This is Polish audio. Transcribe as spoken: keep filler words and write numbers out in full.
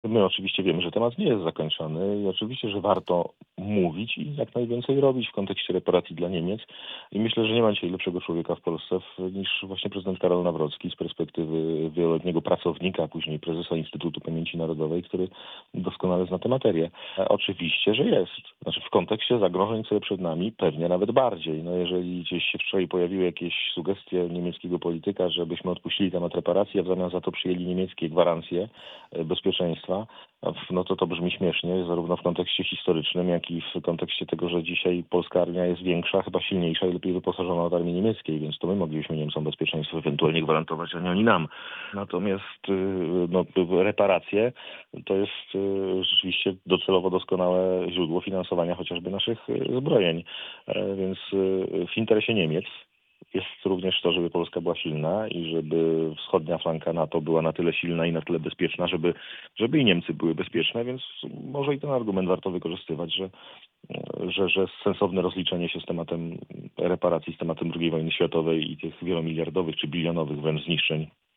My oczywiście wiemy, że temat nie jest zakończony i oczywiście, że warto mówić i jak najwięcej robić w kontekście reparacji dla Niemiec. I myślę, że nie ma dzisiaj lepszego człowieka w Polsce w- niż właśnie prezydent Karol Nawrocki z perspektywy wieloletniego pracownika, a później prezesa Instytutu Pamięci Narodowej, który doskonale zna tę materię. E, Oczywiście, że jest. Znaczy w kontekście zagrożeń, które przed nami, pewnie nawet bardziej. No jeżeli gdzieś się wczoraj pojawiły jakieś sugestie niemieckiego polityka, żebyśmy odpuścili temat reparacji, a w zamian za to przyjęli niemieckie gwarancje e, bezpieczeństwa, no to to brzmi śmiesznie, zarówno w kontekście historycznym, jak i w kontekście tego, że dzisiaj polska armia jest większa, chyba silniejsza i lepiej wyposażona od armii niemieckiej, więc to my moglibyśmy Niemcom bezpieczeństwo ewentualnie gwarantować, a nie oni nam. Natomiast y, no, reparacje to jest y, rzeczywiście docelowo doskonałe źródło finansowania chociażby naszych y, zbrojeń. E, Więc y, w interesie Niemiec jest również to, żeby Polska była silna i żeby wschodnia flanka NATO była na tyle silna i na tyle bezpieczna, żeby, żeby i Niemcy były bezpieczne, więc może i ten argument warto wykorzystywać, że, że, że sensowne rozliczenie się z tematem reparacji, z tematem drugiej wojny światowej i tych wielomiliardowych czy bilionowych wręcz zniszczeń